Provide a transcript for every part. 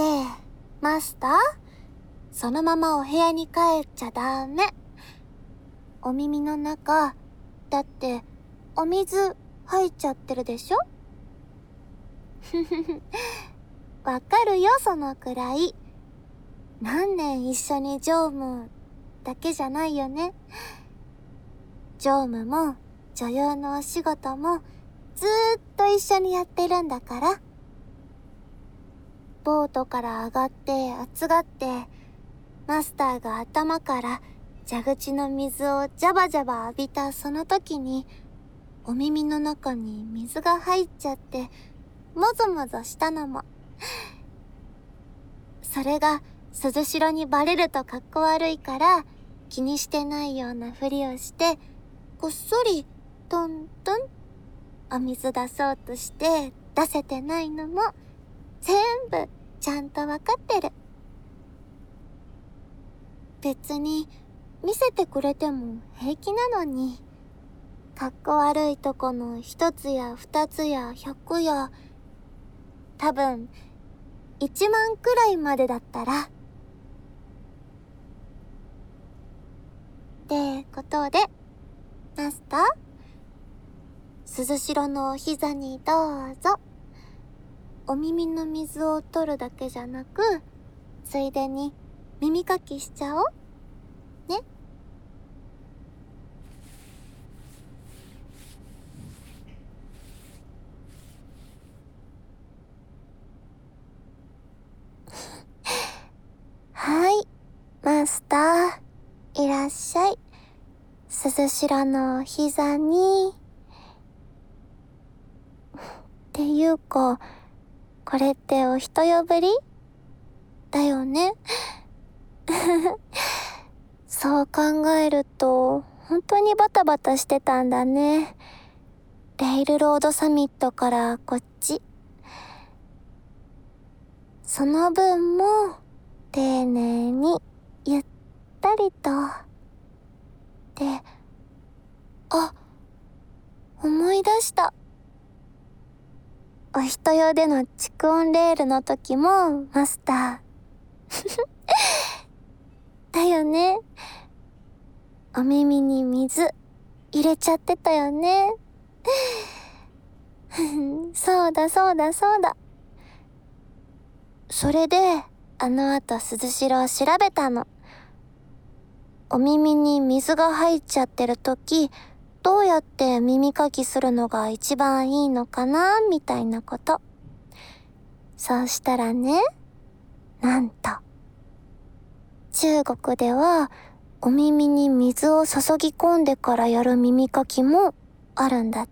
マスター、そのままお部屋に帰っちゃダメ。お耳の中、だってお水入っちゃってるでしょ？ふふふ。わかるよ、そのくらい。何年一緒に常務だけじゃないよね。常務も女優のお仕事もずーっと一緒にやってるんだから。ボートから上がって熱がって、マスターが頭から蛇口の水をジャバジャバ浴びたその時に、お耳の中に水が入っちゃって、もぞもぞしたのも。それが鈴代にバレるとかっこ悪いから、気にしてないようなふりをして、こっそりトントンお水出そうとして出せてないのも、全部ちゃんとわかってる。別に見せてくれても平気なのに、かっこ悪いとこの一つや二つや100や、多分1万くらいまでだったら。ってことで、マスター、鈴代のお膝にどうぞ。お耳の水を取るだけじゃなく、ついでに耳かきしちゃおうね。はい、マスター、いらっしゃい。鈴代のお膝に。っていうか、これってお人よぶりだよね。そう考えると、本当にバタバタしてたんだね。レイルロードサミットからこっち。その分も、丁寧に、ゆったりと。で、あ、思い出した。お人用での蓄音レールの時も、マスター。だよね。お耳に水入れちゃってたよね。そうだそうだそうだ。それで、あの後鈴代を調べたの。お耳に水が入っちゃってる時、どうやって耳かきするのが一番いいのかなみたいなこと。そうしたらね、なんと。中国では、お耳に水を注ぎ込んでからやる耳かきもあるんだって。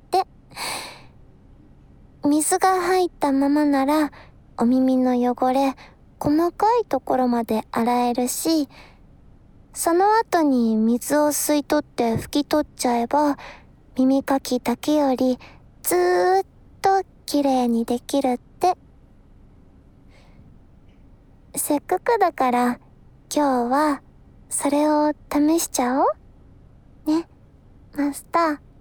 水が入ったままなら、お耳の汚れ、細かいところまで洗えるし、その後に水を吸い取って拭き取っちゃえば、耳かきだけよりずーっと綺麗にできるって。せっかくだから今日はそれを試しちゃおうね、マスター。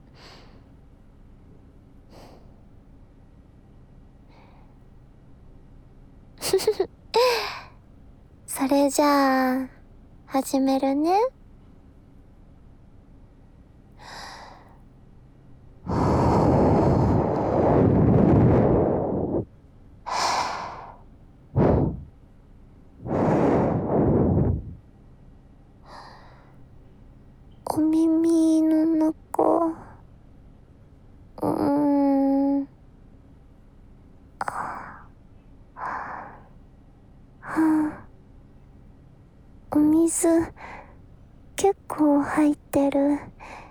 それじゃあ始めるね。お耳の中、お水結構入ってる。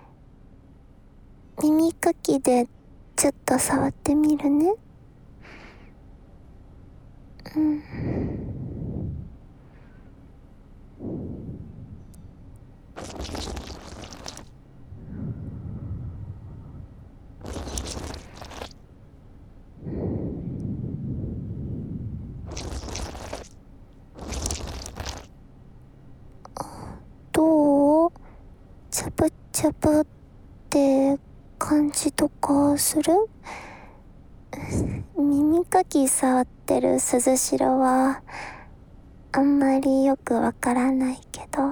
耳かきでちょっと触ってみるね。どう？チャプチャプって感じとかする？耳かき触ってってる鈴代はあんまりよくわからないけど、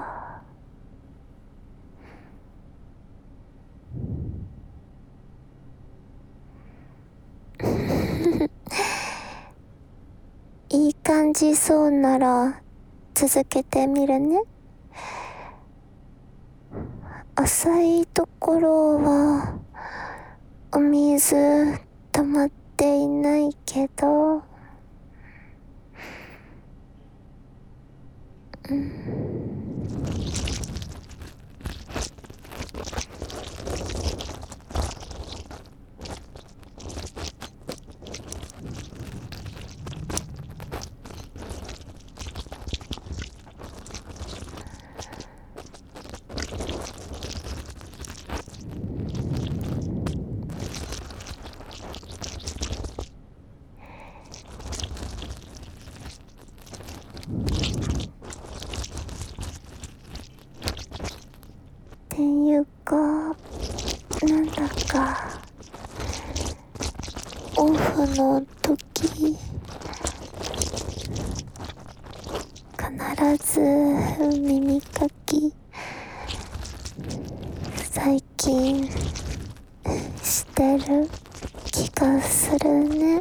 いい感じそうなら続けてみるね。浅いところはお水溜まっていないけど、っていうか、なんだかオフの時必ず耳かき最近してる気がするね。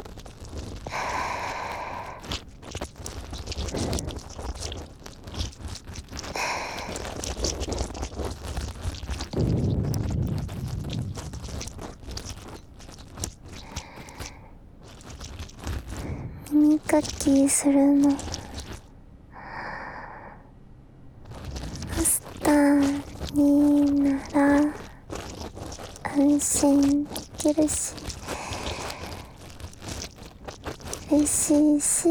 耳かきするのマスターになら安心できるし嬉しいし、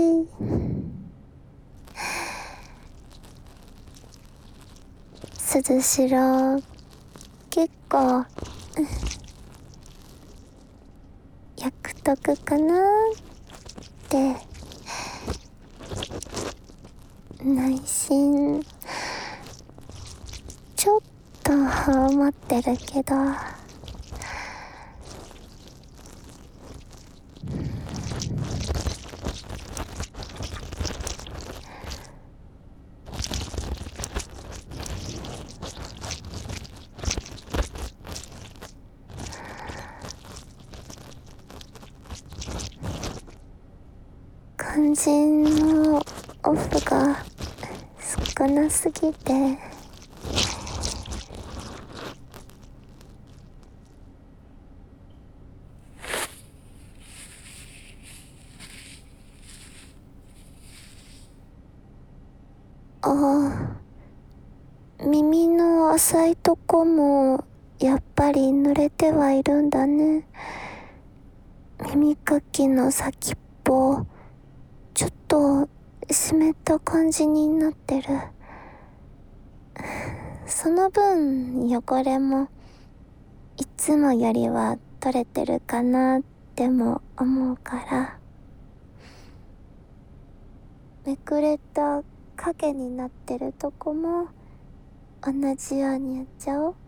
鈴代結構役得かなって内心ちょっと思ってるけど、肝心のオフが少なすぎて耳の浅いとこもやっぱり濡れてはいるんだね。耳かきの先っぽちょっと湿った感じになってる。その分汚れもいつもよりは取れてるかなっても思うから、めくれた影になってるとこも同じようにやっちゃおう。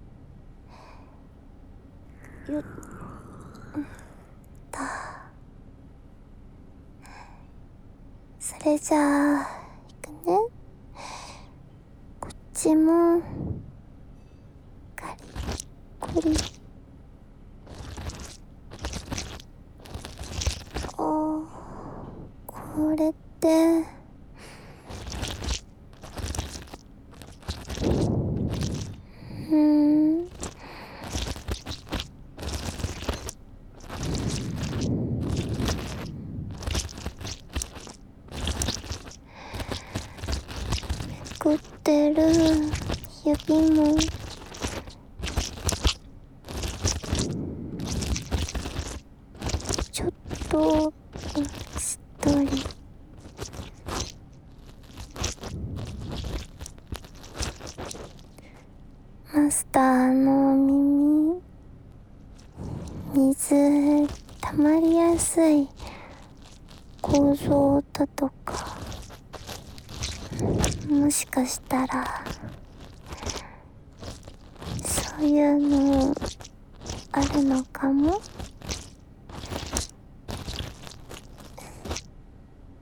よっと。それじゃあいくね。こっちもカリッコリ。これってめくってる指もちょっとしっとり。マスターの耳、水溜まりやすい構造だとか、もしかしたらそういうのあるのかも。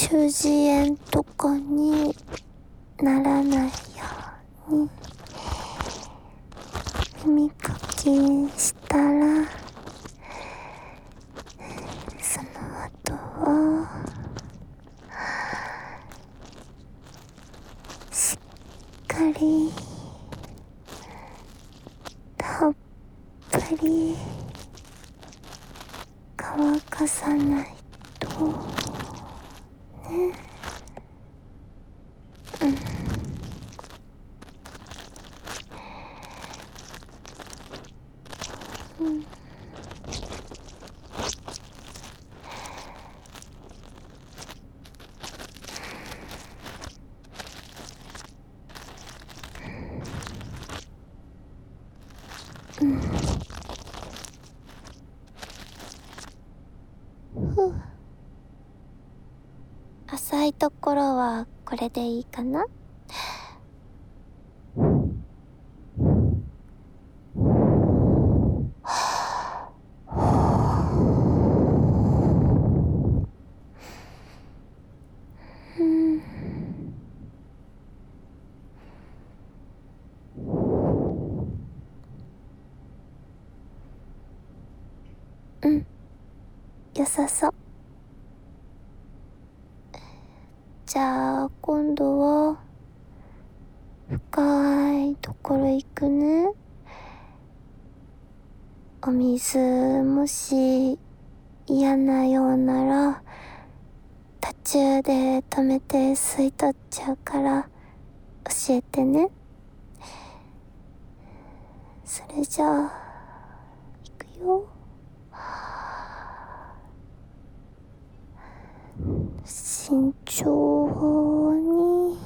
中耳炎とかにならないように耳かきしたら、その後はしっかりたっぷり乾かさないとね。浅いところはこれでいいかな。良さそう。じゃあ今度は深いところ行くね。お水もし嫌なようなら途中で止めて吸い取っちゃうから教えてね。それじゃあ行くよ。慎重に。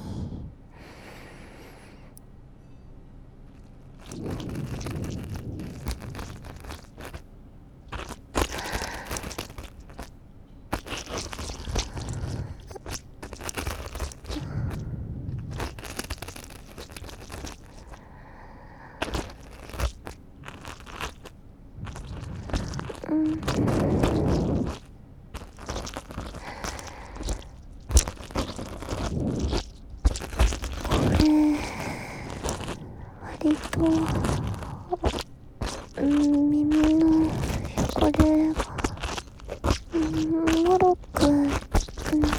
割と耳の汚れがもろくなってて、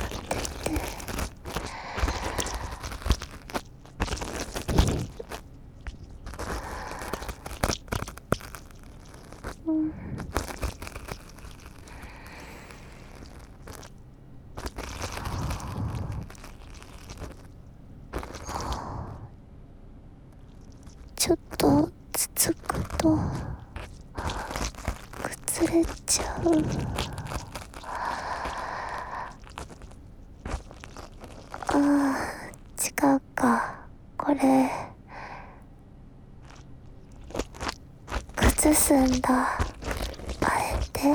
ちょっとつつくと崩れちゃう。違うか。これ崩すんだ。あえて。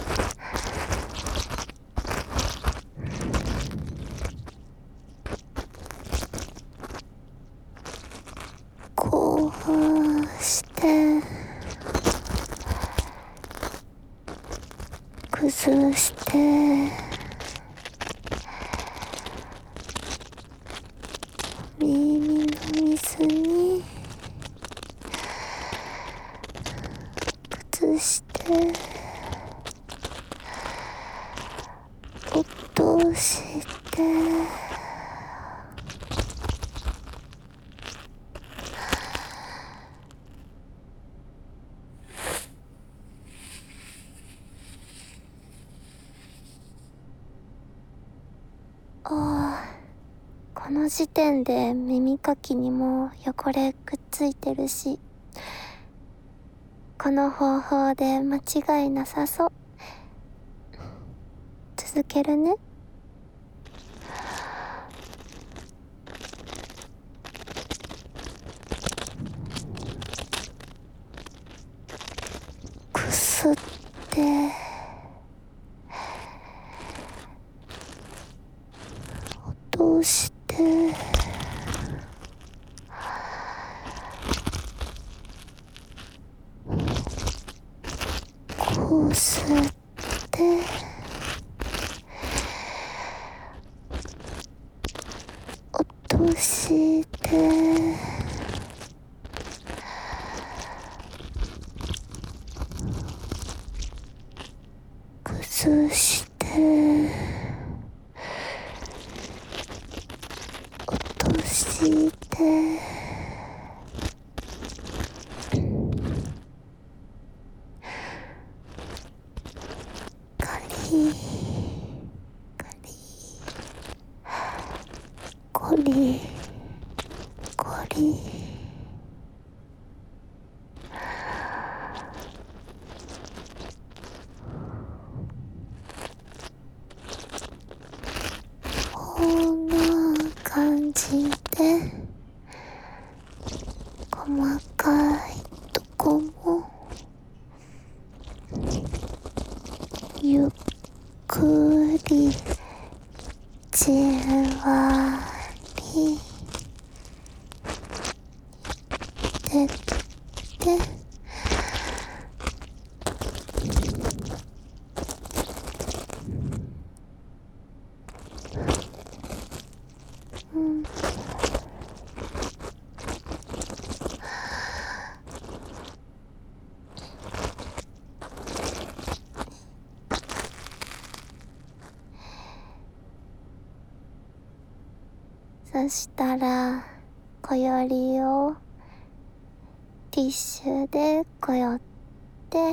こうして崩して耳の水に崩して落としてこの時点で耳かきにも汚れくっついてるし、この方法で間違いなさそう。続けるね。くすって落としてこすってして崩して落としてカリカリコリコリこんな感じで細かいとこもゆっくりじんわりでってそしたらこよりをティッシュでこよって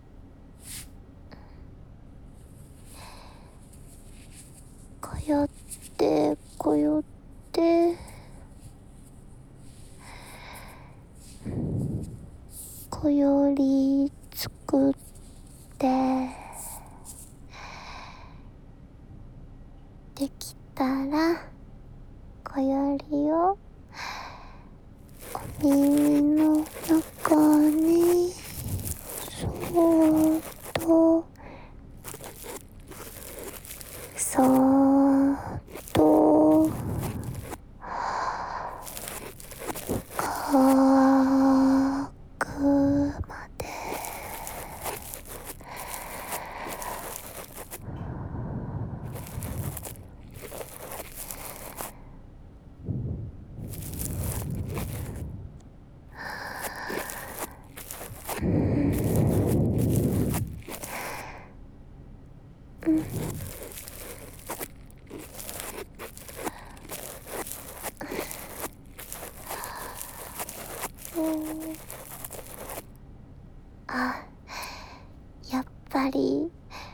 こよってこよってこより作ってできたらこよりをお耳の中にそーっとそーっと乾くまであ、やっぱり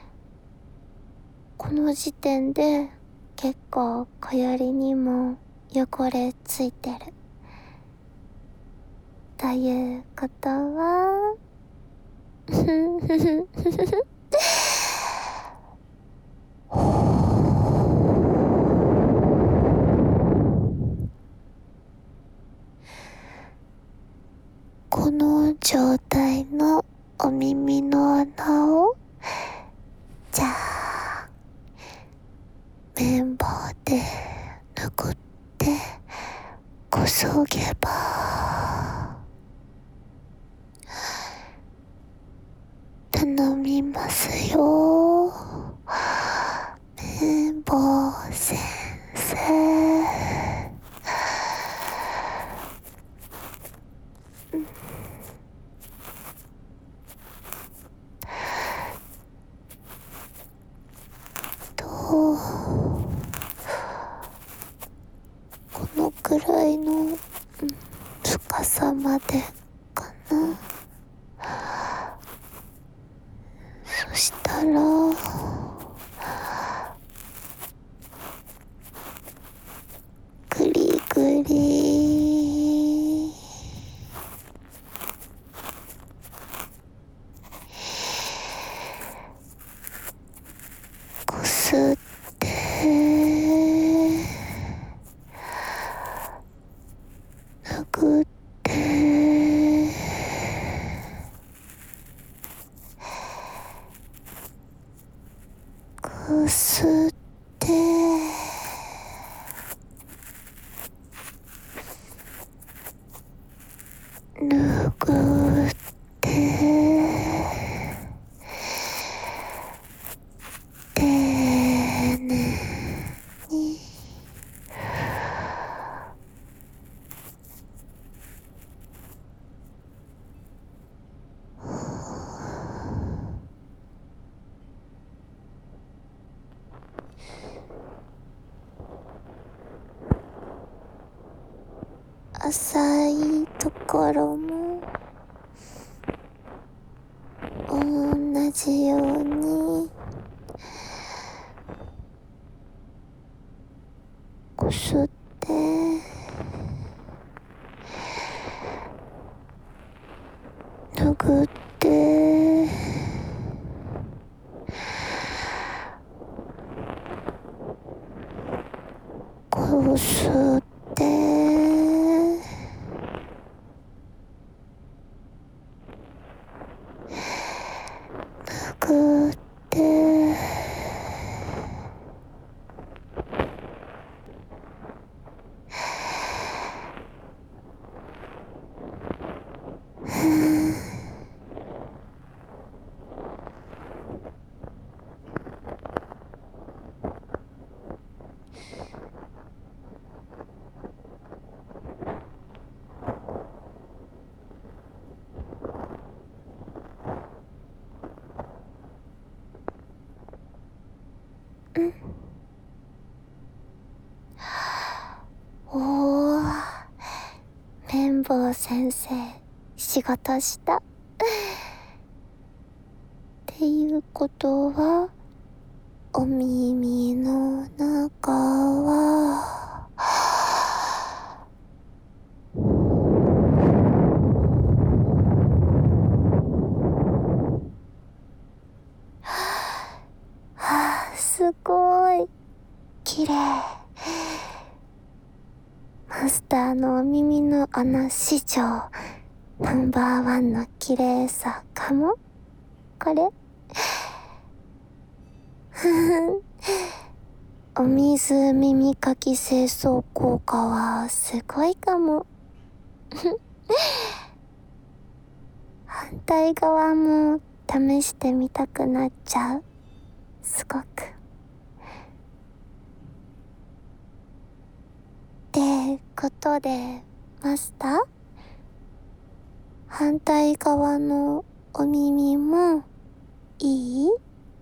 この時点で結構こよりにも汚れついてるということはこの状態のお耳の穴をじゃあ綿棒で拭ってこそげば頼みますよ綿棒先生。このくらいの深さまでかな。そしたらぐりぐりこすって拭ってこすって拭って丁寧に浅いところも同じようにこすって拭ってこすって拭っておー、綿棒先生仕事したっていうことはお耳の中はすごい綺麗。マスターのお耳の穴史上ナンバーワンの綺麗さかも。これお水耳かき清掃効果はすごいかも。反対側も試してみたくなっちゃう。すごく。ってことでマスター、反対側のお耳もいい？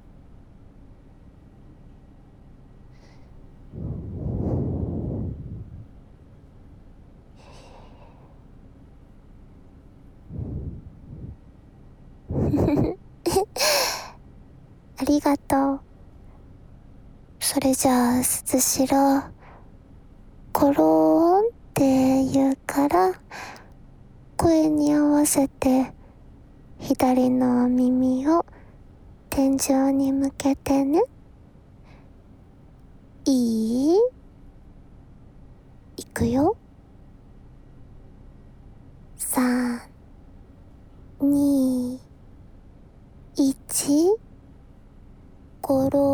ありがとう。それじゃあ鈴代、コローンって言うから声に合わせて左の耳を天井に向けてね。いい？いくよ。3、2、1、ゴロ